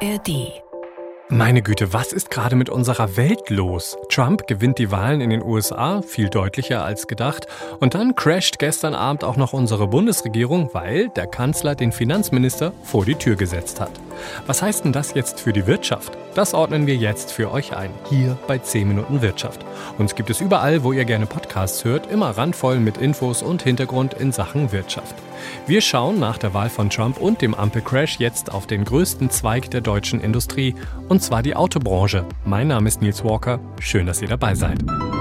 ARD. Meine Güte, was ist gerade mit unserer Welt los? Trump gewinnt die Wahlen in den USA, viel deutlicher als gedacht. Und dann crasht gestern Abend auch noch unsere Bundesregierung, weil der Kanzler den Finanzminister vor die Tür gesetzt hat. Was heißt denn das jetzt für die Wirtschaft? Das ordnen wir jetzt für euch ein, hier bei 10 Minuten Wirtschaft. Uns gibt es überall, wo ihr gerne Podcasts hört, immer randvoll mit Infos und Hintergrund in Sachen Wirtschaft. Wir schauen nach der Wahl von Trump und dem Ampelcrash jetzt auf den größten Zweig der deutschen Industrie, und zwar die Autobranche. Mein Name ist Nils Walker, schön, dass ihr dabei seid.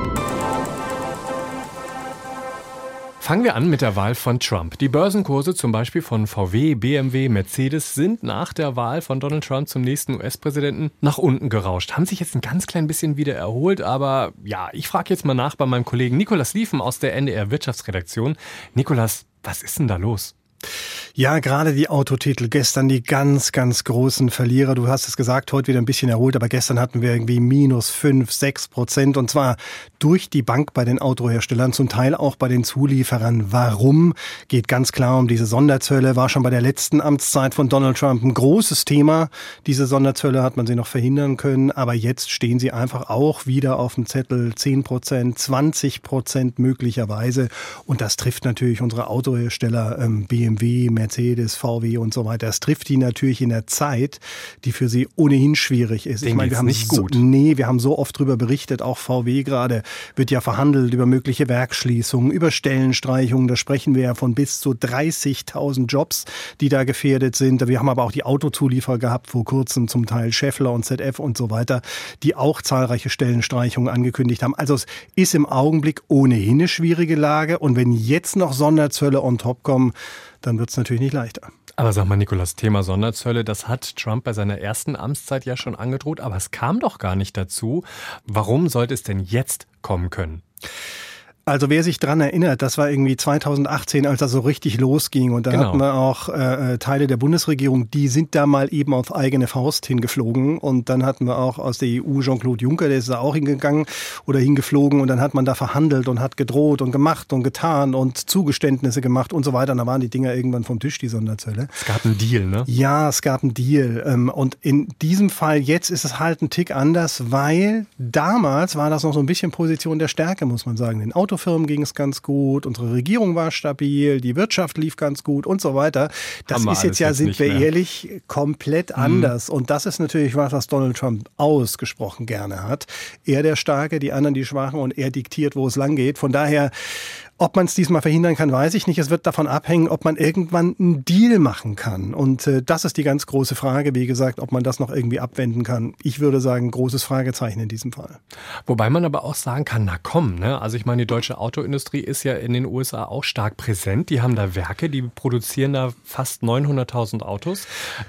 Fangen wir an mit der Wahl von Trump. Die Börsenkurse zum Beispiel von VW, BMW, Mercedes sind nach der Wahl von Donald Trump zum nächsten US-Präsidenten nach unten gerauscht. Haben sich jetzt ein ganz klein bisschen wieder erholt, aber ja, ich frage jetzt mal nach bei meinem Kollegen Nikolas Liefen aus der NDR Wirtschaftsredaktion. Nikolas, was ist denn da los? Ja, gerade die Autotitel, gestern die ganz, ganz großen Verlierer. Du hast es gesagt, heute wieder ein bisschen erholt, aber gestern hatten wir irgendwie -5-6% und zwar durch die Bank bei den Autoherstellern, zum Teil auch bei den Zulieferern. Warum? Geht ganz klar um diese Sonderzölle, war schon bei der letzten Amtszeit von Donald Trump ein großes Thema. Diese Sonderzölle hat man sie noch verhindern können, aber jetzt stehen sie einfach auch wieder auf dem Zettel, 10%, 20% möglicherweise, und das trifft natürlich unsere Autohersteller, BMW, Mercedes, VW und so weiter. Das trifft die natürlich in der Zeit, die für sie ohnehin schwierig ist. Ich meine, wir haben nicht gut. Wir haben so oft drüber berichtet, auch VW gerade wird ja verhandelt über mögliche Werksschließungen, über Stellenstreichungen. Da sprechen wir ja von bis zu 30.000 Jobs, die da gefährdet sind. Wir haben aber auch die Autozulieferer gehabt vor kurzem, zum Teil Schaeffler und ZF und so weiter, die auch zahlreiche Stellenstreichungen angekündigt haben. Also es ist im Augenblick ohnehin eine schwierige Lage, und wenn jetzt noch Sonderzölle on top kommen, dann wird es natürlich nicht leichter. Aber sag mal, Nikolas, Thema Sonderzölle, das hat Trump bei seiner ersten Amtszeit ja schon angedroht, aber es kam doch gar nicht dazu. Warum sollte es denn jetzt kommen können? Also wer sich dran erinnert, das war irgendwie 2018, als das so richtig losging, und da hatten wir auch Teile der Bundesregierung, die sind da mal eben auf eigene Faust hingeflogen, und dann hatten wir auch aus der EU Jean-Claude Juncker, der ist da auch hingegangen oder hingeflogen, und dann hat man da verhandelt und hat gedroht und gemacht und getan und Zugeständnisse gemacht und so weiter, und da waren die Dinger irgendwann vom Tisch, die Sonderzölle. Es gab einen Deal, ne? Ja, es gab einen Deal, und in diesem Fall jetzt ist es halt ein Tick anders, weil damals war das noch so ein bisschen Position der Stärke, muss man sagen. Den Autofirmen ging es ganz gut, unsere Regierung war stabil, die Wirtschaft lief ganz gut und so weiter. Das ist jetzt ja, sind wir ehrlich, komplett anders. Und das ist natürlich was Donald Trump ausgesprochen gerne hat. Er der Starke, die anderen die Schwachen, und er diktiert, wo es lang geht. Von daher, ob man es diesmal verhindern kann, weiß ich nicht. Es wird davon abhängen, ob man irgendwann einen Deal machen kann. Und das ist die ganz große Frage, wie gesagt, ob man das noch irgendwie abwenden kann. Ich würde sagen, großes Fragezeichen in diesem Fall. Wobei man aber auch sagen kann, na komm, ne? Also ich meine, die deutsche Autoindustrie ist ja in den USA auch stark präsent. Die haben da Werke, die produzieren da fast 900.000 Autos.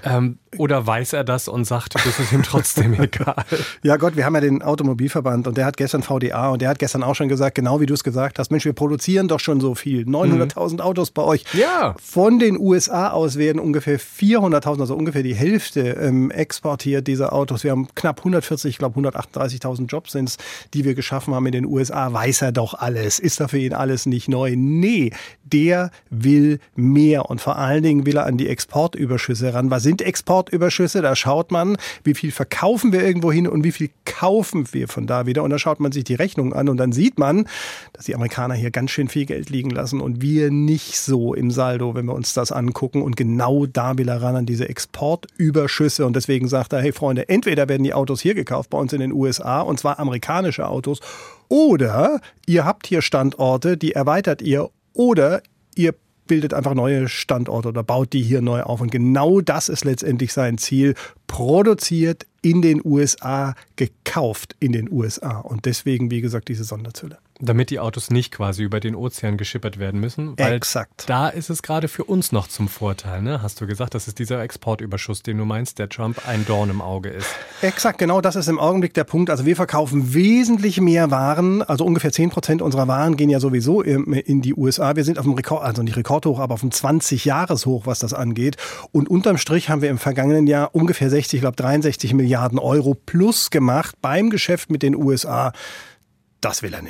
Oder weiß er das und sagt, das ist ihm trotzdem egal? Ja Gott, wir haben ja den Automobilverband, und der hat gestern VDA, und der hat gestern auch schon gesagt, genau wie du es gesagt hast, Mensch, wir produzieren doch schon so viel. 900.000 Autos bei euch. Ja. Von den USA aus werden ungefähr 400.000, also ungefähr die Hälfte exportiert, diese Autos. Wir haben knapp 140, ich glaube 138.000 Jobs sind es, die wir geschaffen haben in den USA. Weiß er doch alles. Ist da für ihn alles nicht neu? Nee, der will mehr, und vor allen Dingen will er an die Exportüberschüsse ran. Was sind Exportüberschüsse? Da schaut man, wie viel verkaufen wir irgendwo hin und wie viel kaufen wir von da wieder. Und da schaut man sich die Rechnung an, und dann sieht man, dass die Amerikaner hier ganz schön viel Geld liegen lassen und wir nicht so im Saldo, wenn wir uns das angucken. Und genau da will er ran, an diese Exportüberschüsse. Und deswegen sagt er, hey Freunde, entweder werden die Autos hier gekauft bei uns in den USA, und zwar amerikanische Autos, oder ihr habt hier Standorte, die erweitert ihr, oder ihr bildet einfach neue Standorte oder baut die hier neu auf. Und genau das ist letztendlich sein Ziel. Produziert in den USA, gekauft in den USA. Und deswegen, wie gesagt, diese Sonderzölle. Damit die Autos nicht quasi über den Ozean geschippert werden müssen. Weil exakt. Da ist es gerade für uns noch zum Vorteil, ne? Hast du gesagt, das ist dieser Exportüberschuss, den du meinst, der Trump ein Dorn im Auge ist. Exakt, genau das ist im Augenblick der Punkt. Also wir verkaufen wesentlich mehr Waren, also ungefähr 10% unserer Waren gehen ja sowieso in die USA. Wir sind auf dem Rekord, also nicht Rekordhoch, aber auf dem 20-Jahres-Hoch, was das angeht. Und unterm Strich haben wir im vergangenen Jahr ungefähr 60, ich glaube 63 Milliarden Euro plus gemacht beim Geschäft mit den USA. Das will er nicht.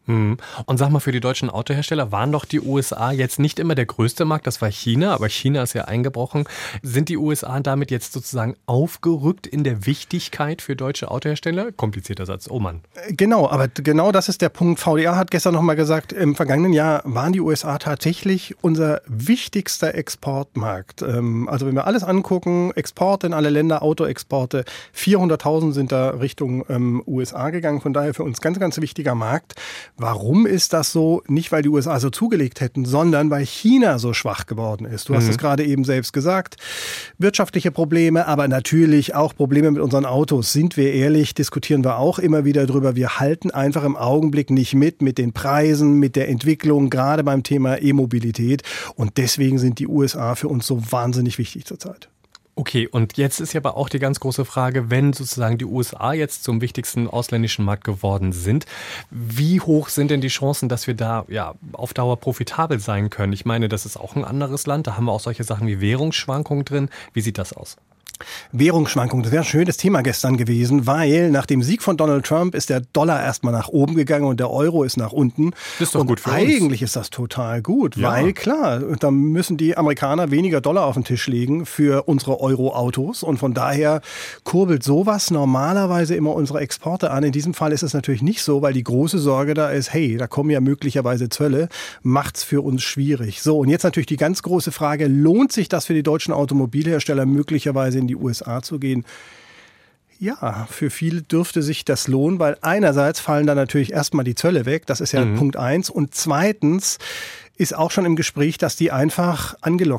Und sag mal, für die deutschen Autohersteller waren doch die USA jetzt nicht immer der größte Markt, das war China, aber China ist ja eingebrochen. Sind die USA damit jetzt sozusagen aufgerückt in der Wichtigkeit für deutsche Autohersteller? Komplizierter Satz, oh Mann. Genau, aber genau das ist der Punkt. VDA hat gestern nochmal gesagt, im vergangenen Jahr waren die USA tatsächlich unser wichtigster Exportmarkt. Also wenn wir alles angucken, Exporte in alle Länder, Autoexporte, 400.000 sind da Richtung USA gegangen. Von daher für uns ganz, ganz wichtiger Markt. Warum ist das so? Nicht, weil die USA so zugelegt hätten, sondern weil China so schwach geworden ist. Du hast es gerade eben selbst gesagt. Wirtschaftliche Probleme, aber natürlich auch Probleme mit unseren Autos. Sind wir ehrlich, diskutieren wir auch immer wieder drüber. Wir halten einfach im Augenblick nicht mit den Preisen, mit der Entwicklung, gerade beim Thema E-Mobilität. Und deswegen sind die USA für uns so wahnsinnig wichtig zurzeit. Okay, und jetzt ist ja aber auch die ganz große Frage, wenn sozusagen die USA jetzt zum wichtigsten ausländischen Markt geworden sind, wie hoch sind denn die Chancen, dass wir da ja auf Dauer profitabel sein können? Ich meine, das ist auch ein anderes Land, da haben wir auch solche Sachen wie Währungsschwankungen drin. Wie sieht das aus? Währungsschwankungen, das wäre ein schönes Thema gestern gewesen, weil nach dem Sieg von Donald Trump ist der Dollar erstmal nach oben gegangen und der Euro ist nach unten. Das ist doch gut für uns. Eigentlich ist das total gut, weil klar, da müssen die Amerikaner weniger Dollar auf den Tisch legen für unsere Euro-Autos und von daher kurbelt sowas normalerweise immer unsere Exporte an. In diesem Fall ist es natürlich nicht so, weil die große Sorge da ist, hey, da kommen ja möglicherweise Zölle, macht's für uns schwierig. So, und jetzt natürlich die ganz große Frage, lohnt sich das für die deutschen Automobilhersteller möglicherweise in die USA zu gehen? Ja, für viele dürfte sich das lohnen, weil einerseits fallen da natürlich erstmal die Zölle weg, das ist ja Punkt 1 und zweitens ist auch schon im Gespräch, dass die einfach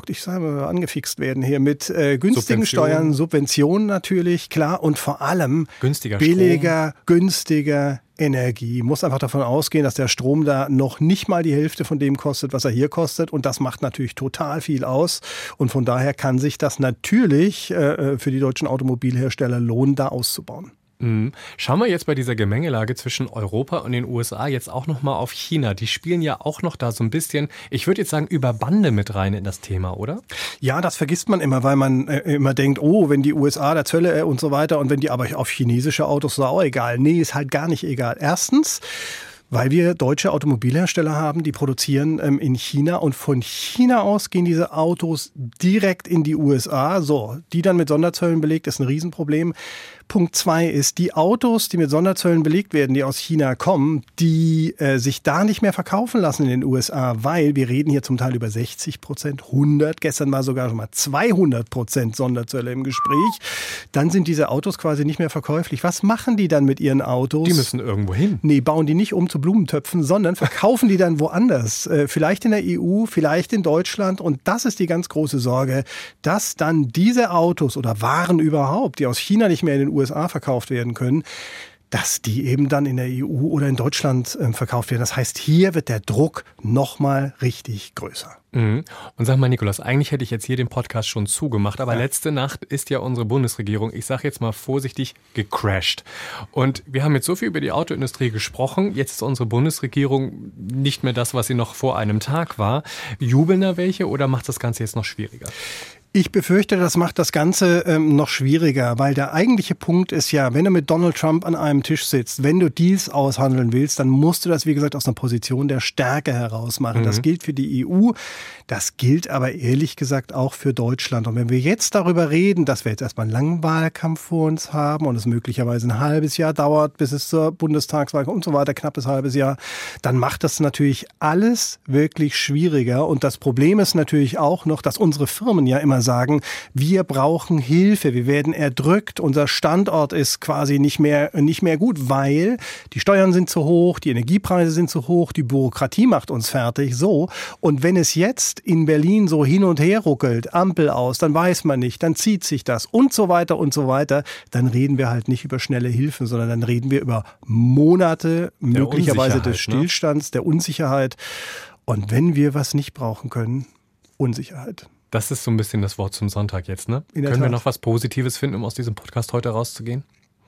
angefixt werden hier mit günstigen Steuern, Subventionen natürlich, klar, und vor allem billiger, günstiger Energie. Muss einfach davon ausgehen, dass der Strom da noch nicht mal die Hälfte von dem kostet, was er hier kostet. Und das macht natürlich total viel aus. Und von daher kann sich das natürlich für die deutschen Automobilhersteller lohnen, da auszubauen. Schauen wir jetzt bei dieser Gemengelage zwischen Europa und den USA jetzt auch nochmal auf China. Die spielen ja auch noch da so ein bisschen, ich würde jetzt sagen, über Bande mit rein in das Thema, oder? Ja, das vergisst man immer, weil man immer denkt, oh, wenn die USA da Zölle und so weiter und wenn die aber auf chinesische Autos, ist auch egal. Nee, ist halt gar nicht egal. Erstens, weil wir deutsche Automobilhersteller haben, die produzieren in China und von China aus gehen diese Autos direkt in die USA. So, die dann mit Sonderzöllen belegt, ist ein Riesenproblem. Punkt 2 ist, die Autos, die mit Sonderzöllen belegt werden, die aus China kommen, die sich da nicht mehr verkaufen lassen in den USA, weil wir reden hier zum Teil über 60%, 100%, gestern war sogar schon mal 200% Sonderzölle im Gespräch. Dann sind diese Autos quasi nicht mehr verkäuflich. Was machen die dann mit ihren Autos? Die müssen irgendwo hin. Nee, bauen die nicht um zu Blumentöpfen, sondern verkaufen die dann woanders. Vielleicht in der EU, vielleicht in Deutschland. Und das ist die ganz große Sorge, dass dann diese Autos oder Waren überhaupt, die aus China nicht mehr in den USA verkauft werden können, dass die eben dann in der EU oder in Deutschland verkauft werden. Das heißt, hier wird der Druck nochmal richtig größer. Und sag mal, Nikolaus, eigentlich hätte ich jetzt hier den Podcast schon zugemacht, aber letzte Nacht ist ja unsere Bundesregierung, ich sage jetzt mal vorsichtig, gecrashed. Und wir haben jetzt so viel über die Autoindustrie gesprochen, jetzt ist unsere Bundesregierung nicht mehr das, was sie noch vor einem Tag war. Jubeln da welche oder macht das Ganze jetzt noch schwieriger? Ich befürchte, das macht das Ganze noch schwieriger, weil der eigentliche Punkt ist ja, wenn du mit Donald Trump an einem Tisch sitzt, wenn du Deals aushandeln willst, dann musst du das, wie gesagt, aus einer Position der Stärke heraus machen. Das gilt für die EU, das gilt aber ehrlich gesagt auch für Deutschland. Und wenn wir jetzt darüber reden, dass wir jetzt erstmal einen langen Wahlkampf vor uns haben und es möglicherweise ein halbes Jahr dauert, bis es zur Bundestagswahl kommt und so weiter, knappes halbes Jahr, dann macht das natürlich alles wirklich schwieriger. Und das Problem ist natürlich auch noch, dass unsere Firmen ja immer sagen, wir brauchen Hilfe, wir werden erdrückt, unser Standort ist quasi nicht mehr gut, weil die Steuern sind zu hoch, die Energiepreise sind zu hoch, die Bürokratie macht uns fertig, so. Und wenn es jetzt in Berlin so hin und her ruckelt, Ampel aus, dann weiß man nicht, dann zieht sich das und so weiter, dann reden wir halt nicht über schnelle Hilfen, sondern dann reden wir über Monate, möglicherweise des Stillstands, der Unsicherheit. Und wenn wir was nicht brauchen können, Unsicherheit. Das ist so ein bisschen das Wort zum Sonntag jetzt, ne? Können wir noch was Positives finden, um aus diesem Podcast heute rauszugehen?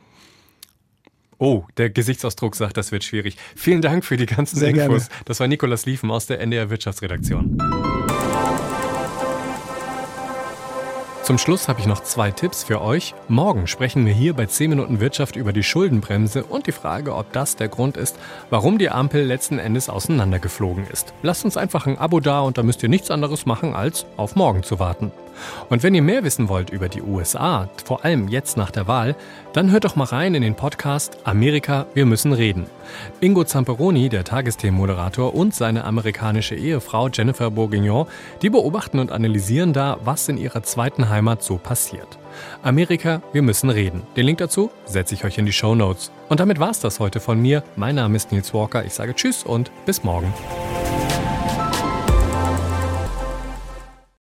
Oh, der Gesichtsausdruck sagt, das wird schwierig. Vielen Dank für die ganzen Sehr Infos. Gerne. Das war Nikolaus Liefen aus der NDR Wirtschaftsredaktion. Zum Schluss habe ich noch 2 Tipps für euch. Morgen sprechen wir hier bei 10 Minuten Wirtschaft über die Schuldenbremse und die Frage, ob das der Grund ist, warum die Ampel letzten Endes auseinandergeflogen ist. Lasst uns einfach ein Abo da und da müsst ihr nichts anderes machen, als auf morgen zu warten. Und wenn ihr mehr wissen wollt über die USA, vor allem jetzt nach der Wahl, dann hört doch mal rein in den Podcast Amerika, wir müssen reden. Ingo Zamperoni, der Tagesthemenmoderator, und seine amerikanische Ehefrau Jennifer Bourguignon, die beobachten und analysieren da, was in ihrer zweiten Heimat so passiert. Amerika, wir müssen reden. Den Link dazu setze ich euch in die Shownotes. Und damit war's das heute von mir. Mein Name ist Nils Walker. Ich sage Tschüss und bis morgen.